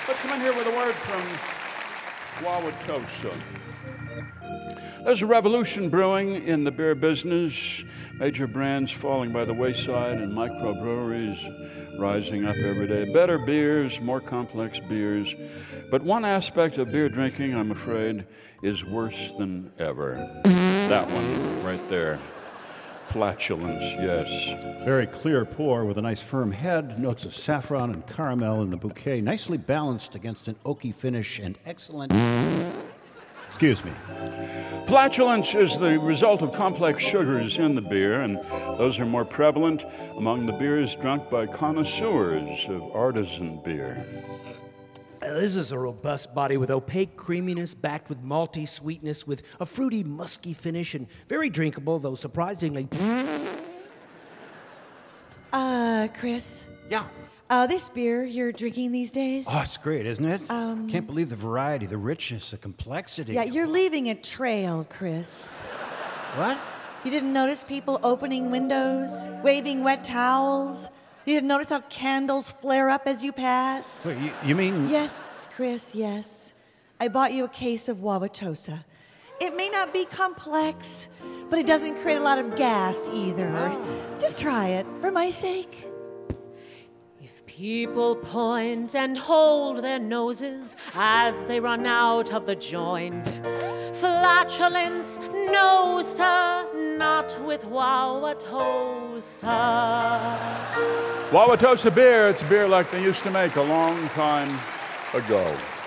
Let's come in here with a word from Wauwatosa. There's a revolution brewing in the beer business. Major brands falling by the wayside and microbreweries rising up every day. Better beers, more complex beers. But one aspect of beer drinking, I'm afraid, is worse than ever. That one right there. Flatulence, yes. Very clear pour with a nice firm head, notes of saffron and caramel in the bouquet, nicely balanced against an oaky finish and excellent... Excuse me. Flatulence is the result of complex sugars in the beer, and those are more prevalent among the beers drunk by connoisseurs of artisan beer. This is a robust body with opaque creaminess backed with malty sweetness with a fruity, musky finish and very drinkable, though surprisingly... Chris? Yeah. This beer you're drinking these days? Oh, it's great, isn't it? Can't believe the variety, the richness, the complexity. Yeah, you're leaving a trail, Chris. What? You didn't notice people opening windows, waving wet towels? You didn't notice how candles flare up as you pass? Wait, you mean... Yes, Chris, yes. I bought you a case of Wauwatosa. It may not be complex, but it doesn't create a lot of gas either. Just try it, for my sake. People point and hold their noses as they run out of the joint. Flatulence, no, sir, not with Wauwatosa. Wauwatosa beer, it's beer like they used to make a long time ago.